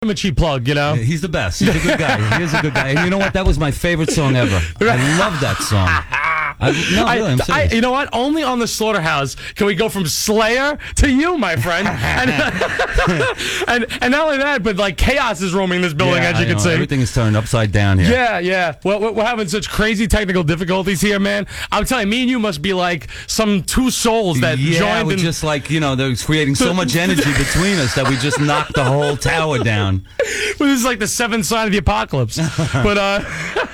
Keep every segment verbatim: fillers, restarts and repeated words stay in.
him a cheap plug, you know? He's the best. He's a good guy. He's a good guy. And you know what? That was my favorite song ever. I love that song. I, no, really, I'm I, I, you know what? Only on the Slaughterhouse can we go from Slayer to you, my friend. and, and and not only that, but like chaos is roaming this building, yeah, as you I can know. see. Everything is turned upside down here. Yeah, yeah. Well, we're we're having such crazy technical difficulties here, man. I'm telling you, me and you must be like some two souls that yeah, joined. we're in... just like, you know, they're creating so much energy between us that we just knocked the whole tower down. Well, this is like the seventh sign of the apocalypse. But, uh...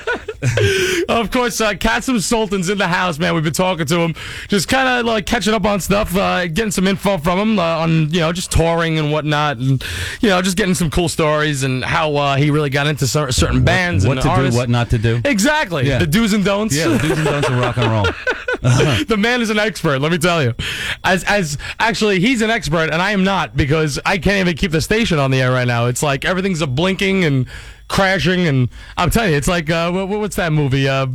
of course, uh, Kasim Sultan's in the house, man. We've been talking to him, just kind of like catching up on stuff, uh, getting some info from him uh, on, you know, just touring and whatnot, and you know, just getting some cool stories and how uh, he really got into cer- certain bands What and to artists. do, what not to do. Exactly, Yeah. the do's and don'ts. Yeah, the do's and don'ts of rock and roll. Uh-huh. The man is an expert, let me tell you. As as actually, he's an expert, and I am not, because I can't even keep the station on the air right now. It's like everything's a blinking and crashing, and I'm telling you, it's like uh, what, what's that movie? Uh,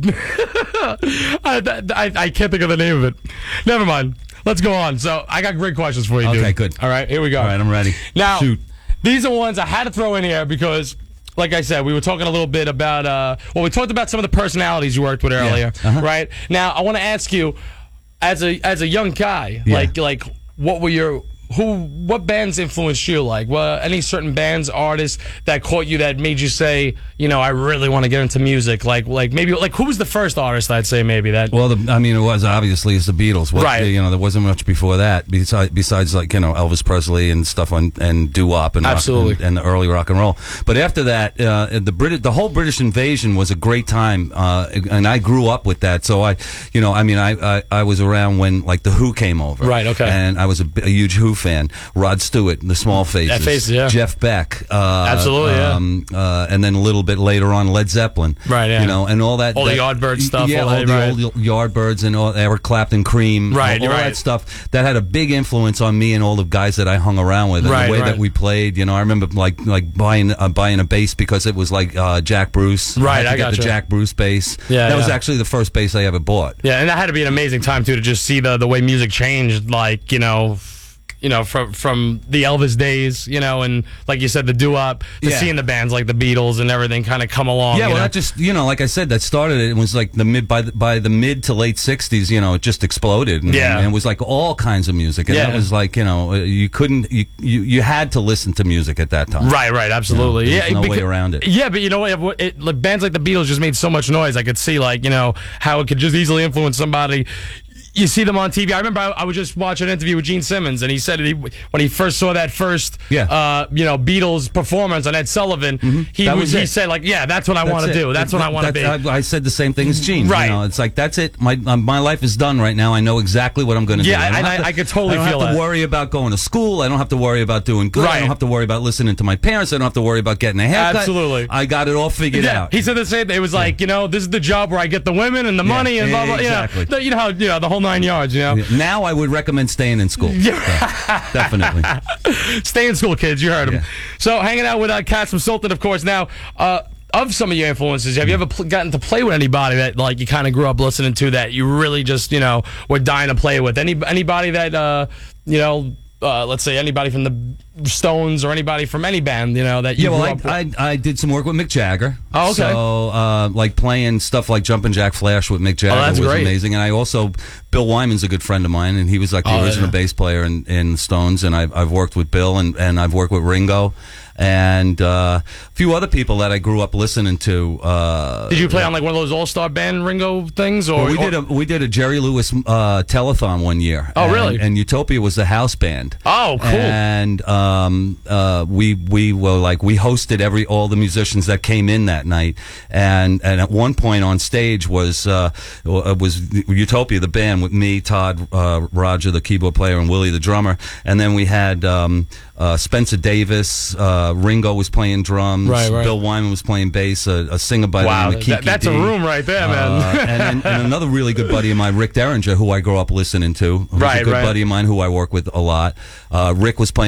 I, I, I can't think of the name of it. Never mind. Let's go on. So I got great questions for you, dude. Okay, good. All right, here we go. All right, I'm ready. Now, Shoot. These are ones I had to throw in here because, like I said, we were talking a little bit about, uh, well, we talked about some of the personalities you worked with earlier, Yeah. Uh-huh. right? Now, I want to ask you, as a as a young guy, Yeah. like like what were your who what bands influenced you? Like, well, any certain bands, artists that caught you that made you say, you know, I really want to get into music. Like like maybe like who was the first artist I'd say maybe that? Well, the, I mean, it was obviously it's the Beatles. What, Right. You know, there wasn't much before that besides, besides like, you know, Elvis Presley and stuff on and doo-wop and, rock, Absolutely. and, and the early rock and roll. But after that, uh, the Brit- the whole British invasion was a great time, uh, and I grew up with that. So I, you know, I mean, I, I, I was around when like the Who came over. Right, okay. And I was a, a huge Who fan. Rod Stewart, the Small Faces. That Faces, yeah. Jeff Beck. Uh, Absolutely, yeah. um, uh, and then a little bit later on, Led Zeppelin. Right, yeah. You know, and all that. All the that, Yardbird stuff, Yeah, all all that, the right. old Yardbirds and all Eric Clapton, Cream, Right, all, all right. that stuff that had a big influence on me and all the guys that I hung around with, and Right, the way right. that we played. You know, I remember like like buying uh, buying a bass because it was like uh, Jack Bruce. Right, I, had to I get gotcha. the Jack Bruce bass. Yeah, that was yeah. actually the first bass I ever bought. Yeah, and that had to be an amazing time too to just see the the way music changed, like you know, f- you know from from the Elvis days, you know, and like you said, the doo-wop, to Yeah. seeing the bands like the Beatles and everything kind of come along. Yeah, you well, know? that just you know, like I said, that started it. It was like the mid by the, by the mid to late sixties. You know, it just exploded. And, Yeah. and it was like all kinds of music, and Yeah. that was like you know, you couldn't you, you you had to listen to music at that time. Right, right, absolutely. You know, yeah, there's no way becau- around it. Yeah, but you know what? It, like, bands like the Beatles just made so much noise. I could see, like, you know, how it could just easily influence somebody. You see them on T V. I remember I, I would just watch an interview with Gene Simmons, and he said he, when he first saw that first, Yeah. uh, you know, Beatles performance on Ed Sullivan, he That was, was he it. said like, yeah, that's what I want to That's it. do. That's what I want to be. That's- I, I said the same thing as Gene. Right. You know, it's like that's it. My um, my life is done right now. I know exactly what I'm going to Yeah, do. don't and have I- to- I could totally I don't feel have to that. worry about going to school. I don't have to worry about doing good. I Right. don't have to worry about listening to my parents. I don't have to worry about getting a haircut. Absolutely. I got it all figured Yeah, out. he said the same thing. It was like, you know, this is the job where I get the women and the money and blah blah. exactly. You know, the, you know how you know the whole nine yards. You know, Now I would recommend staying in school. Yeah, definitely. stay in school, kids. You heard him. Yeah. So hanging out with uh, Kasim Sultan, of course. Now, uh, of some of your influences, have you ever pl- gotten to play with anybody that like you kind of grew up listening to that you really just you know were dying to play with? Any anybody that uh, you know. Uh, let's say anybody from the Stones or anybody from any band, you know, that you Yeah, well, grew I, up with. I I did some work with Mick Jagger. Oh, okay. So, uh, like playing stuff like Jumpin' Jack Flash with Mick Jagger that's was great. amazing. And I also, Bill Wyman's a good friend of mine, and he was like the Oh, original yeah. bass player in, in Stones. And I've, I've worked with Bill, and, and I've worked with Ringo, and uh, a few other people that I grew up listening to. Uh, Did you play on like one of those All-Star Band Ringo things? Or well, we or- did a we did a Jerry Lewis uh, telethon one year. Oh, and, really? And Utopia was the house band. Oh, cool. And um, uh, we we were like we hosted every all the musicians that came in that night. And and at one point on stage was uh, was Utopia the band with me, Todd, uh, Roger the keyboard player, and Willie the drummer. And then we had um, uh, Spencer Davis, uh, Ringo was playing drums, Right, right. Bill Wyman was playing bass, a, a singer by Wow, the name of Kiki that- that's a D. room right there, man. Uh, and, and, and another really good buddy of mine, Rick Derringer, who I grew up listening to, who's Right, a good right. buddy of mine who I work with a lot. Uh, Rick was playing guitar.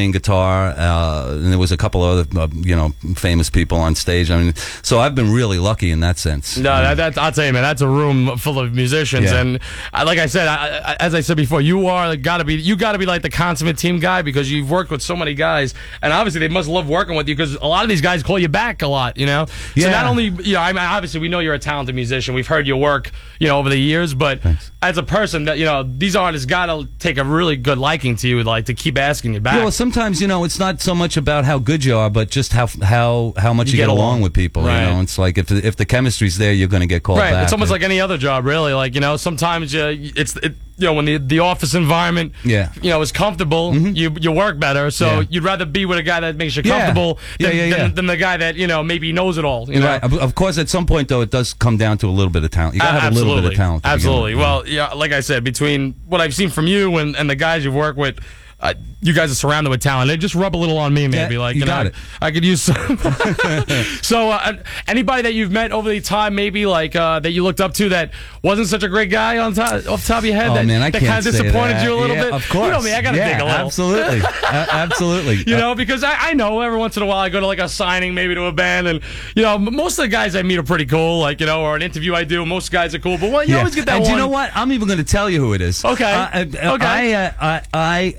star, uh, and there was a couple other, uh, you know, famous people on stage. I mean, so I've been really lucky in that sense. No, that, that, I'll tell you, man, that's a room full of musicians, Yeah. and I, like I said, I, I, as I said before, you are got to be, you got to be like the consummate team guy because you've worked with so many guys, and obviously they must love working with you because a lot of these guys call you back a lot, you know. So Yeah. not only, you know, I mean, obviously we know you're a talented musician, we've heard your work, you know, over the years, but Thanks. as a person, that you know, these artists got to take a really good liking to you, like to keep asking you back. Yeah, well, sometimes you know it's not so much about how good you are, but just how how how much you, You get, get along along. with people. Right. You know, it's like if if the chemistry's there, you're going to get called Right, back. it's almost like any other job, really. Like, you know, sometimes uh, it's it, you know, when the the office environment, Yeah. you know, is comfortable, you you work better. So Yeah. you'd rather be with a guy that makes you Yeah. comfortable Yeah, than, yeah, yeah. Than, than the guy that you know maybe knows it all. You know, Right. Of, of course, at some point though, it does come down to a little bit of talent. You got to A- have a little bit of talent. to begin Absolutely. with. Well, yeah, like I said, between what I've seen from you and, and the guys you've worked with, uh, you guys are surrounded with talent. They just rub a little on me, maybe. Yeah, like you know, got I, it. I could use some. So, uh, anybody that you've met over the time, maybe like uh, that you looked up to that wasn't such a great guy on top, off the top of your head. Oh that, man, I that can't kind of say disappointed that. you a little Yeah, bit. Of course. You know me, I gotta yeah, dig a little. Absolutely. a- absolutely. You know, because I, I know every once in a while I go to like a signing, maybe to a band, and you know, m- most of the guys I meet are pretty cool. Like, you know, or an interview I do, most guys are cool. But well, you Yeah. always get that and one. you know what? I'm even going to tell you who it is. Okay. Uh, uh, Okay. I, uh, I, I,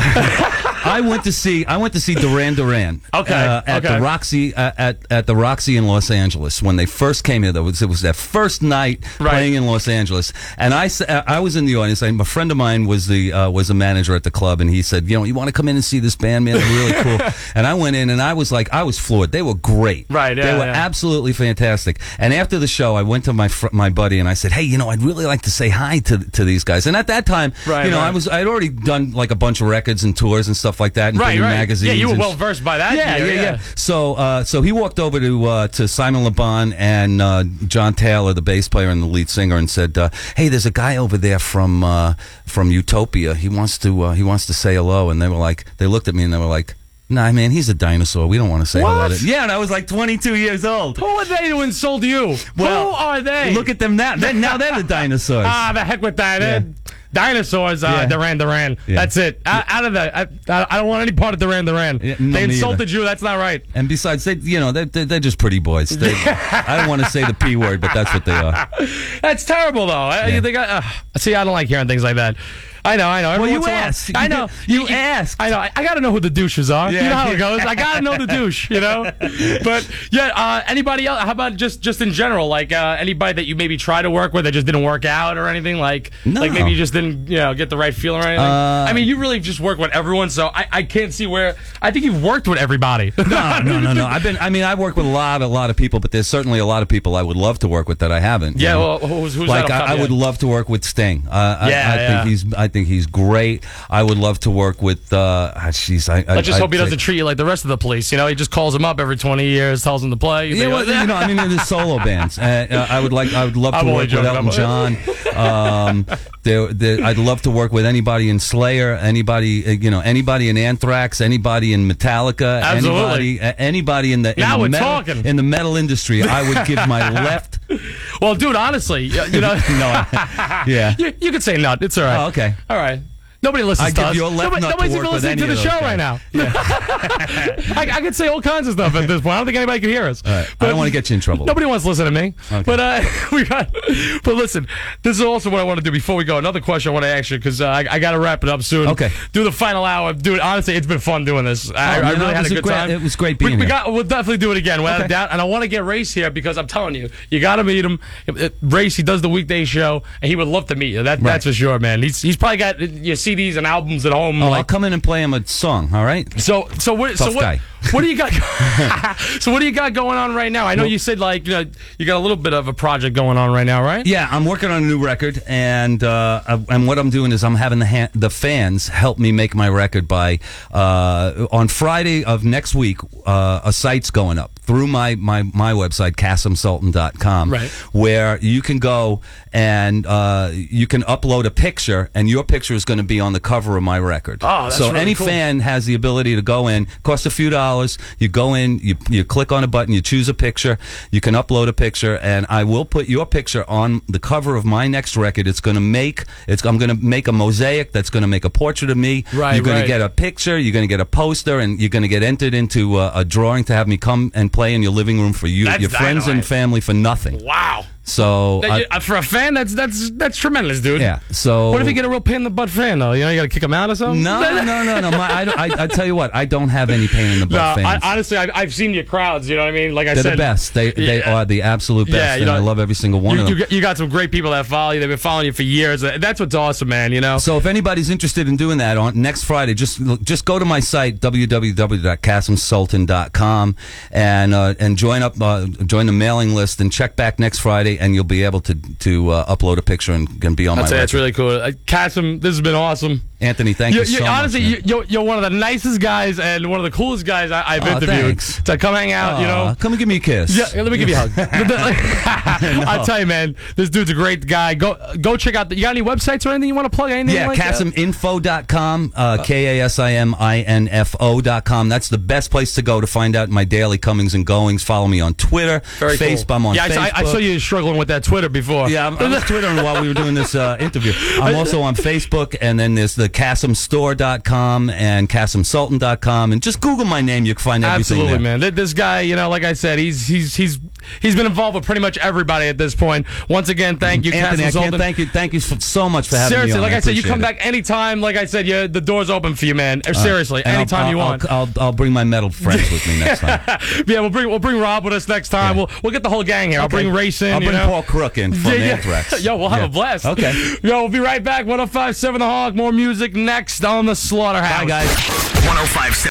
I went to see I went to see Duran Duran. Okay, Uh, at okay. the Roxy uh, at at the Roxy in Los Angeles when they first came here. That was it was their first night Right. playing in Los Angeles, and I s- uh, I was in the audience. And a friend of mine was the uh, was a manager at the club, and he said, you know, you want to come in and see this band, man? They're really cool. And I went in, and I was like, I was floored. They were great. Right, They yeah, were yeah. absolutely fantastic. And after the show, I went to my fr- my buddy and I said, hey, you know, I'd really like to say hi to to these guys. And at that time, Right, you know, right. I was I'd already done like a bunch of records and tours and stuff like that, and Right, been in right. magazines. Yeah, you were and well versed by that. yeah, year, yeah, yeah. So, uh, so he walked over to uh, to Simon Le Bon and uh, John Taylor, the bass player and the lead singer, and said, uh, "Hey, there's a guy over there from uh, from Utopia. He wants to uh, he wants to say hello." And they were like, they looked at me and they were like, "Nah, man, he's a dinosaur. We don't want to say hello What? to him." Yeah, and I was like twenty-two years old. Who are they to insult you? Well, Who are they? Look at them now. They're, now they're the dinosaurs. Ah, the heck with that. Yeah. Uh, Dinosaurs, uh, Yeah. Duran Duran. Yeah. That's it. Out, out of the. I, I don't want any part of Duran Duran. Yeah, no, they me insulted either. you. That's not right. And besides, they, you know, they're, they're, they're just pretty boys. They, I don't want to say the P word, but that's what they are. That's terrible, though. I, Yeah. they got, uh, see, I don't like hearing things like that. I know, I know. Every Well, you once in a while- asked. I know. You asked. I know. I, I got to know who the douches are. Yeah. You know how it goes. I got to know the douche. You know. But yeah, uh, anybody else? How about just just in general? Like uh, anybody that you maybe try to work with that just didn't work out or anything? Like No. like maybe you just didn't you know get the right feel or anything. Uh, I mean, you really just work with everyone, so I, I can't see where. I think you've worked with everybody. No, no, no, no. I've been. I mean, I work with a lot, a lot of people, but there's certainly a lot of people I would love to work with that I haven't. you Yeah, know? well, who's, who's like that? I, I would love to work with Sting. Uh, I, Yeah, I yeah. think he's. I think he's great. I would love to work with. Uh, ah, jeez, I, I I just I'd hope he say- doesn't treat you like the rest of the police. You know, he just calls them up every twenty years, tells them to play. You Yeah, think, well, you know, I mean, there's solo bands. Uh, uh, I would like. I would love to I'm only work with joking. Elton John. Um, there, there, I'd love to work with anybody in Slayer. Anybody, uh, you know, anybody in Anthrax. Anybody in Metallica. Absolutely. Anybody, uh, anybody in the in Now the we're metal, talking. in the metal industry. I would give my left. Well, dude, honestly, you you know, No, I- yeah. you, you could say nut. It's all right. Oh, okay. All right. Nobody listens I to give us. you a left Nobody, nut to nobody's work even with listening to any the of show those right now. I, I could say all kinds of stuff at this point. I don't think anybody can hear us. All right. I don't want to get you in trouble. Nobody wants to listen to me. Okay. But uh, we got. But listen, this is also what I want to do before we go. Another question I want to ask you because uh, I, I got to wrap it up soon. Okay. Do the final hour, dude. Honestly, it's been fun doing this. I, Oh, I you know, really it had a was a good great- time. it was great being we, we here. got. We'll definitely do it again, without a Okay. doubt. And I want to get Race here because I'm telling you, you got to meet him. Uh, Race, he does the weekday show, and he would love to meet you. That, That's Right. for sure, man. He's he's probably got your C Ds and albums at home. Oh, I'll like, come in and play him a song. All right. so so what so Tough what, guy. what do you got so what do you got going on right now? I know Well- you said like you know you got a little bit of a project going on right now, right? Yeah, I'm working on a new record, and uh, and what I'm doing is I'm having the ha- the fans help me make my record by uh, on Friday of next week. Uh, a site's going up through my, my, my website, Kasim Sultan dot com, Right. where you can go and uh, you can upload a picture, and your picture is going to be on the cover of my record. Oh, that's so really any cool. fan has the ability to go in. Costs a few dollars. You go in, you you click on a button, you choose a picture, you can upload a picture, and I will put your picture on the cover of my next record. It's going to make it's I'm going to make a mosaic that's going to make a portrait of me. Right, you're going right. to get a picture, you're going to get a poster, and you're going to get entered into a, a drawing to have me come and play in your living room for you, That's your friends and dynamite. family for nothing. Wow. So That- I- uh, for a fan, that's that's that's tremendous, dude. yeah. So What if you get a real pain in the butt fan though? You know, you got to kick him out or something. no, no, no, no. My, I, don't- I, I tell you what, I don't have any pain in the No, butt I, fans. honestly, I've, I've seen your crowds. You know what I mean? Like I They're said, the best. They they Yeah. are the absolute best, Yeah, you and know, I love every single one you, of them. you, got- you got some great people that follow you. They've been following you for years. That's what's awesome, man. You know. So if anybody's interested in doing that on next Friday, just just go to my site w w w dot kasim sultan dot com and uh, and join up uh, join the mailing list and check back next Friday, and you'll be able to to uh, upload a picture and, and be on I'd my say record. that's really cool. Uh, Kasim, this has been awesome. Anthony, thank You, you, so you, honestly, much. you, you're, you're one of the nicest guys and one of the coolest guys I, I've Aw, interviewed. thanks. To come hang out, you know. Aw, come and give me a kiss. Yeah, let me give you a hug. I tell you, man, this dude's a great guy. Go go check out. The, you got any websites or anything you want to plug? Anything Yeah, like that? kasim info dot com, uh, K A S I M I N F O dot com. That's the best place to go to find out my daily comings and goings. Follow me on Twitter, Very cool. Facebook. I'm on yeah, I, Facebook. I, I saw you struggling with that Twitter before. Yeah, I'm, I was twittering while we were doing this uh, interview. I'm also on Facebook, and then there's the kasim store dot com and kasim sultan dot com, and just Google my name. You can find everything Absolutely, there. man. Th- This guy, you know, like I said, he's he's he's he's been involved with pretty much everybody at this point. Once again, thank you, Anthony, Kasim I can't Sultan. thank you, thank you so so much for having Seriously, me on. like I, said, you appreciate come it. back anytime. Like I said, yeah, the door's open for you, man. Uh, Seriously, And I'll- anytime I'll, you I'll, want. I'll, I'll bring my metal friends with me next time. Yeah, we'll bring we'll bring Rob with us next time. Yeah. We'll we'll get the whole gang here. I'll Okay. bring Race in. I'll you bring know? Paul Crook in from Yeah, yeah. Anthrax. Yo, we'll have Yeah. a blast. Okay. Yo, we'll be right back. one oh five point seven The Hog. More music next on the Slaughterhouse. Bye, guys. one oh five point seven